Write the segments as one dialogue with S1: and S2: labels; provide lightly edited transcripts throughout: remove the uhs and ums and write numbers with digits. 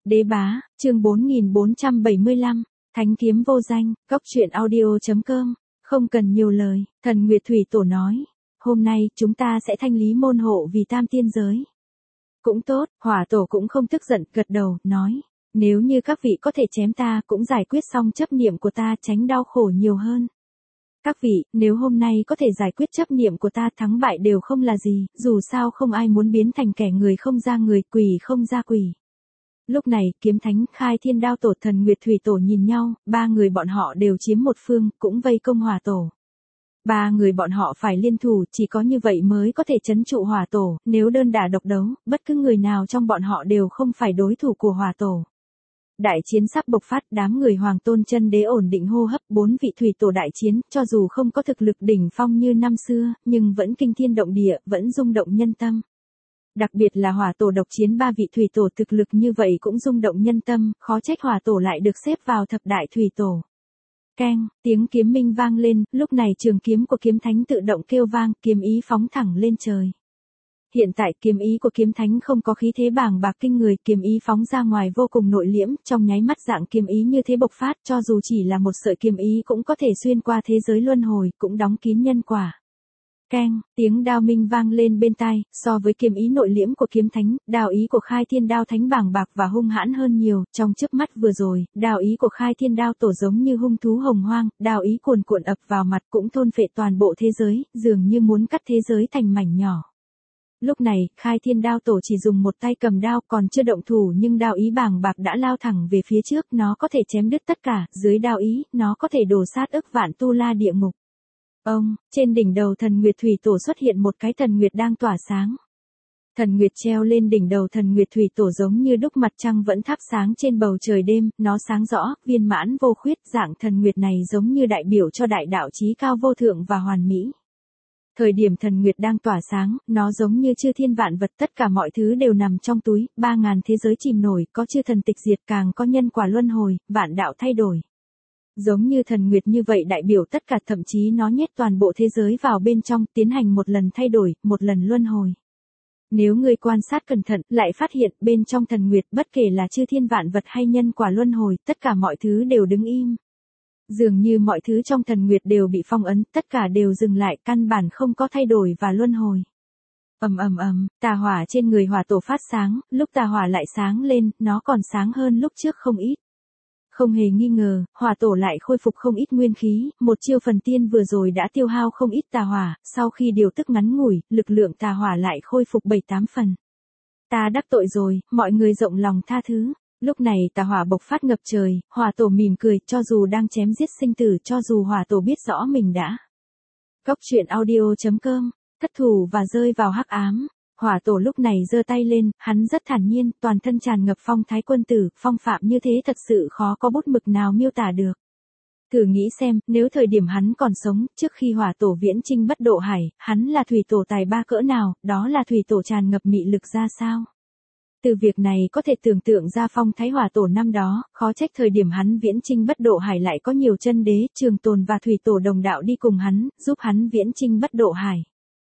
S1: Đế bá, chương 4475, Thánh kiếm vô danh, góc truyện audio.com, không cần nhiều lời, Thần Nguyệt Thủy Tổ nói, hôm nay chúng ta sẽ thanh lý môn hộ vì tam tiên giới. Cũng tốt, Hỏa Tổ cũng không tức giận, gật đầu, nói, nếu như các vị có thể chém ta cũng giải quyết xong chấp niệm của ta, tránh đau khổ nhiều hơn. Các vị, nếu hôm nay có thể giải quyết chấp niệm của ta, thắng bại đều không là gì, dù sao không ai muốn biến thành kẻ người không ra người, quỷ không ra quỷ. Lúc này, Kiếm Thánh, Khai Thiên Đao Tổ, Thần Nguyệt Thủy Tổ nhìn nhau, ba người bọn họ đều chiếm một phương, cũng vây công Hỏa Tổ. Ba người bọn họ phải liên thủ, chỉ có như vậy mới có thể trấn trụ Hỏa Tổ, nếu đơn đả độc đấu, bất cứ người nào trong bọn họ đều không phải đối thủ của Hỏa Tổ. Đại chiến sắp bộc phát, đám người Hoàng Tôn Chân Đế ổn định hô hấp, 4 vị thủy tổ đại chiến, cho dù không có thực lực đỉnh phong như năm xưa, nhưng vẫn kinh thiên động địa, vẫn rung động nhân tâm. Đặc biệt là Hỏa Tổ độc chiến 3 vị thủy tổ thực lực như vậy cũng rung động nhân tâm, khó trách Hỏa Tổ lại được xếp vào thập đại thủy tổ. Keng, tiếng kiếm minh vang lên, lúc này trường kiếm của Kiếm Thánh tự động kêu vang, kiếm ý phóng thẳng lên trời. Hiện tại kiếm ý của Kiếm Thánh không có khí thế bàng bạc kinh người, kiếm ý phóng ra ngoài vô cùng nội liễm, trong nháy mắt dạng kiếm ý như thế bộc phát, cho dù chỉ là một sợi kiếm ý cũng có thể xuyên qua thế giới luân hồi, cũng đóng kín nhân quả. Keng, tiếng đao minh vang lên bên tai, so với kiếm ý nội liễm của Kiếm Thánh, đao ý của Khai Thiên Đao Thánh bàng bạc và hung hãn hơn nhiều, trong chớp mắt vừa rồi, đao ý của Khai Thiên Đao Tổ giống như hung thú hồng hoang, đao ý cuồn cuộn ập vào mặt cũng thôn phệ toàn bộ thế giới, dường như muốn cắt thế giới thành mảnh nhỏ. Lúc này, Khai Thiên Đao Tổ chỉ dùng một tay cầm đao, còn chưa động thủ nhưng đao ý bàng bạc đã lao thẳng về phía trước, nó có thể chém đứt tất cả, dưới đao ý, nó có thể đổ sát ức vạn tu la địa ngục. Trên đỉnh đầu Thần Nguyệt Thủy Tổ xuất hiện một cái thần nguyệt đang tỏa sáng. Thần nguyệt treo lên đỉnh đầu Thần Nguyệt Thủy Tổ giống như đúc mặt trăng vẫn thắp sáng trên bầu trời đêm, nó sáng rõ, viên mãn vô khuyết, dạng thần nguyệt này giống như đại biểu cho đại đạo chí cao vô thượng và hoàn mỹ. Thời điểm thần nguyệt đang tỏa sáng, nó giống như chư thiên vạn vật, tất cả mọi thứ đều nằm trong túi, 3000 thế giới chìm nổi, có chư thần tịch diệt, càng có nhân quả luân hồi, vạn đạo thay đổi. Giống như thần nguyệt như vậy đại biểu tất cả, thậm chí nó nhét toàn bộ thế giới vào bên trong, tiến hành một lần thay đổi, một lần luân hồi. Nếu người quan sát cẩn thận, lại phát hiện bên trong thần nguyệt bất kể là chư thiên vạn vật hay nhân quả luân hồi, tất cả mọi thứ đều đứng im. Dường như mọi thứ trong thần nguyệt đều bị phong ấn, tất cả đều dừng lại, căn bản không có thay đổi và luân hồi. Tà hỏa trên người Hỏa Tổ phát sáng, lúc tà hỏa lại sáng lên, nó còn sáng hơn lúc trước không ít. Không hề nghi ngờ, Hỏa Tổ lại khôi phục không ít nguyên khí, một chiêu phần tiên vừa rồi đã tiêu hao không ít tà hỏa, sau khi điều tức ngắn ngủi, lực lượng tà hỏa lại khôi phục 7-8 phần. Ta đắc tội rồi, mọi người rộng lòng tha thứ. Lúc này tà hỏa bộc phát ngập trời, Hỏa Tổ mỉm cười, cho dù đang chém giết sinh tử, cho dù Hỏa Tổ biết rõ mình đã. Góc truyện audio.com, thất thủ và rơi vào hắc ám. Hỏa Tổ lúc này giơ tay lên, hắn rất thản nhiên, toàn thân tràn ngập phong thái quân tử, phong phạm như thế thật sự khó có bút mực nào miêu tả được. Thử nghĩ xem, nếu thời điểm hắn còn sống, trước khi Hỏa Tổ viễn chinh bất độ hải, hắn là thủy tổ tài ba cỡ nào, đó là thủy tổ tràn ngập mị lực ra sao? Từ việc này có thể tưởng tượng ra phong thái Hỏa Tổ năm đó, khó trách thời điểm hắn viễn chinh bất độ hải lại có nhiều chân đế, Trường Tồn và thủy tổ đồng đạo đi cùng hắn, giúp hắn viễn chinh bất độ hải.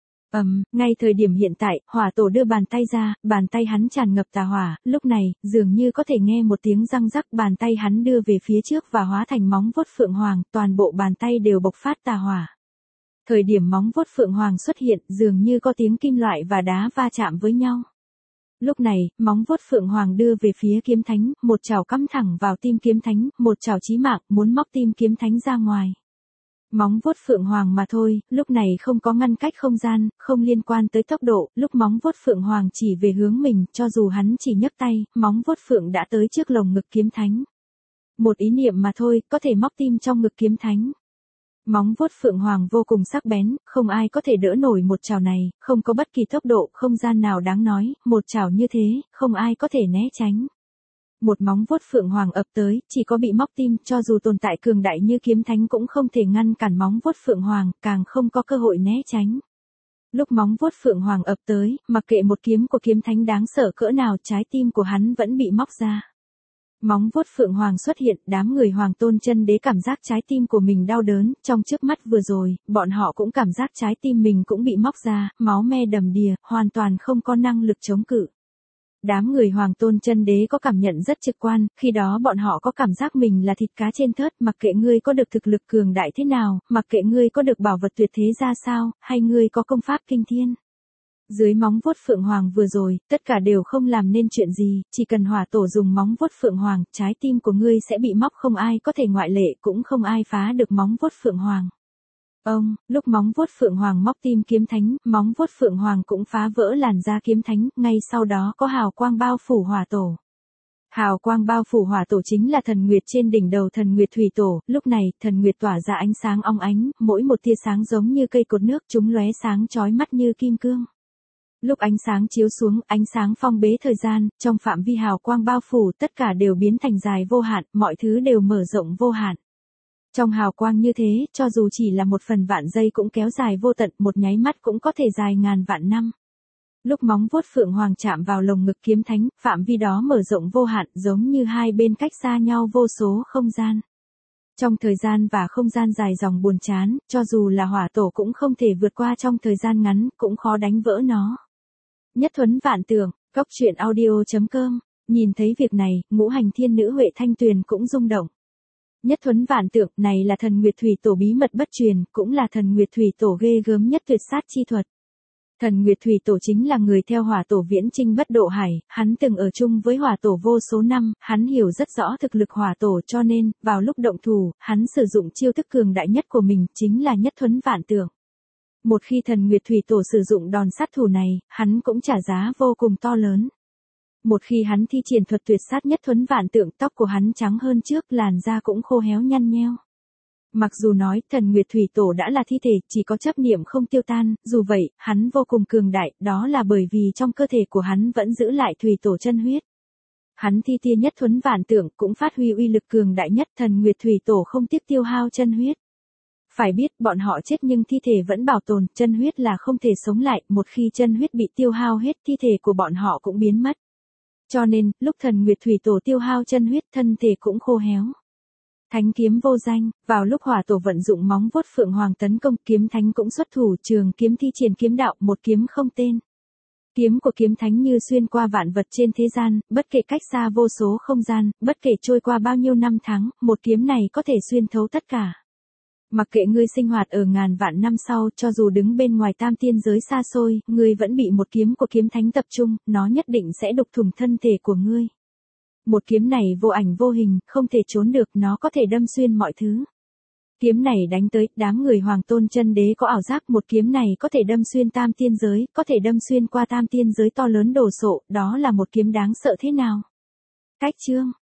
S1: Ngay thời điểm hiện tại, Hỏa Tổ đưa bàn tay ra, bàn tay hắn tràn ngập tà hỏa, lúc này, dường như có thể nghe một tiếng răng rắc, bàn tay hắn đưa về phía trước và hóa thành móng vuốt phượng hoàng, toàn bộ bàn tay đều bộc phát tà hỏa. Thời điểm móng vuốt phượng hoàng xuất hiện, dường như có tiếng kim loại và đá va chạm với nhau. Lúc này, móng vuốt phượng hoàng đưa về phía Kiếm Thánh, một chảo cắm thẳng vào tim Kiếm Thánh, một chảo chí mạng, muốn móc tim Kiếm Thánh ra ngoài. Móng vuốt phượng hoàng mà thôi, lúc này không có ngăn cách không gian, không liên quan tới tốc độ, lúc móng vuốt phượng hoàng chỉ về hướng mình, cho dù hắn chỉ nhấc tay, móng vuốt phượng đã tới trước lồng ngực Kiếm Thánh. Một ý niệm mà thôi, có thể móc tim trong ngực Kiếm Thánh. Móng vuốt phượng hoàng vô cùng sắc bén, không ai có thể đỡ nổi một chảo này, không có bất kỳ tốc độ, không gian nào đáng nói, một chảo như thế, không ai có thể né tránh. Một móng vuốt phượng hoàng ập tới, chỉ có bị móc tim, cho dù tồn tại cường đại như Kiếm Thánh cũng không thể ngăn cản móng vuốt phượng hoàng, càng không có cơ hội né tránh. Lúc móng vuốt phượng hoàng ập tới, mặc kệ một kiếm của Kiếm Thánh đáng sợ cỡ nào, trái tim của hắn vẫn bị móc ra. Móng vuốt phượng hoàng xuất hiện, đám người Hoàng Tôn Chân Đế cảm giác trái tim của mình đau đớn, trong chớp mắt vừa rồi, bọn họ cũng cảm giác trái tim mình cũng bị móc ra, máu me đầm đìa, hoàn toàn không có năng lực chống cự. Đám người Hoàng Tôn Chân Đế có cảm nhận rất trực quan, khi đó bọn họ có cảm giác mình là thịt cá trên thớt, mặc kệ ngươi có được thực lực cường đại thế nào, mặc kệ ngươi có được bảo vật tuyệt thế ra sao, hay ngươi có công pháp kinh thiên. Dưới móng vuốt Phượng Hoàng vừa rồi, tất cả đều không làm nên chuyện gì, chỉ cần hỏa tổ dùng móng vuốt Phượng Hoàng, trái tim của ngươi sẽ bị móc, không ai có thể ngoại lệ, cũng không ai phá được móng vuốt Phượng Hoàng. Lúc móng vuốt Phượng Hoàng móc tim kiếm thánh, móng vuốt Phượng Hoàng cũng phá vỡ làn da kiếm thánh, ngay sau đó có hào quang bao phủ hỏa tổ. Hào quang bao phủ hỏa tổ chính là thần nguyệt trên đỉnh đầu thần nguyệt thủy tổ, lúc này, thần nguyệt tỏa ra ánh sáng óng ánh, mỗi một tia sáng giống như cây cột nước, chúng lóe sáng chói mắt như kim cương. Lúc ánh sáng chiếu xuống, ánh sáng phong bế thời gian, trong phạm vi hào quang bao phủ, tất cả đều biến thành dài vô hạn, mọi thứ đều mở rộng vô hạn. Trong hào quang như thế, cho dù chỉ là một phần vạn giây cũng kéo dài vô tận, một nháy mắt cũng có thể dài ngàn vạn năm. Lúc móng vuốt Phượng Hoàng chạm vào lồng ngực kiếm thánh, phạm vi đó mở rộng vô hạn, giống như hai bên cách xa nhau vô số không gian. Trong thời gian và không gian dài dòng buồn chán, cho dù là hỏa tổ cũng không thể vượt qua trong thời gian ngắn, cũng khó đánh vỡ nó. Nhất thuấn vạn tưởng, coctruyện.audio.com, nhìn thấy việc này, ngũ hành thiên nữ Huệ Thanh Tuyền cũng rung động. Nhất thuấn vạn tưởng, này là thần Nguyệt Thủy Tổ bí mật bất truyền, cũng là thần Nguyệt Thủy Tổ ghê gớm nhất tuyệt sát chi thuật. Thần Nguyệt Thủy Tổ chính là người theo hỏa tổ viễn chinh bất độ hải, hắn từng ở chung với hỏa tổ vô số năm, hắn hiểu rất rõ thực lực hỏa tổ cho nên, vào lúc động thủ, hắn sử dụng chiêu thức cường đại nhất của mình, chính là nhất thuấn vạn tưởng. Một khi thần Nguyệt Thủy Tổ sử dụng đòn sát thủ này, hắn cũng trả giá vô cùng to lớn. Một khi hắn thi triển thuật tuyệt sát nhất thuấn vạn tượng, tóc của hắn trắng hơn trước, làn da cũng khô héo nhăn nheo. Mặc dù nói, thần Nguyệt Thủy Tổ đã là thi thể, chỉ có chấp niệm không tiêu tan, dù vậy, hắn vô cùng cường đại, đó là bởi vì trong cơ thể của hắn vẫn giữ lại Thủy Tổ chân huyết. Hắn thi tia nhất thuấn vạn tượng cũng phát huy uy lực cường đại nhất, thần Nguyệt Thủy Tổ không tiếc tiêu hao chân huyết. Phải biết, bọn họ chết nhưng thi thể vẫn bảo tồn, chân huyết là không thể sống lại, một khi chân huyết bị tiêu hao hết, thi thể của bọn họ cũng biến mất. Cho nên, lúc thần Nguyệt Thủy Tổ tiêu hao chân huyết, thân thể cũng khô héo. Thánh kiếm vô danh, vào lúc hỏa tổ vận dụng móng vuốt Phượng Hoàng tấn công, kiếm thánh cũng xuất thủ, trường kiếm thi triển kiếm đạo, một kiếm không tên. Kiếm của kiếm thánh như xuyên qua vạn vật trên thế gian, bất kể cách xa vô số không gian, bất kể trôi qua bao nhiêu năm tháng, một kiếm này có thể xuyên thấu tất cả. Mặc kệ ngươi sinh hoạt ở ngàn vạn năm sau, cho dù đứng bên ngoài tam tiên giới xa xôi, ngươi vẫn bị một kiếm của kiếm thánh tập trung, nó nhất định sẽ đục thủng thân thể của ngươi. Một kiếm này vô ảnh vô hình, không thể trốn được, nó có thể đâm xuyên mọi thứ. Kiếm này đánh tới, đám người Hoàng Tôn Chân Đế có ảo giác, một kiếm này có thể đâm xuyên tam tiên giới, có thể đâm xuyên qua tam tiên giới to lớn đồ sộ, đó là một kiếm đáng sợ thế nào. Cách chương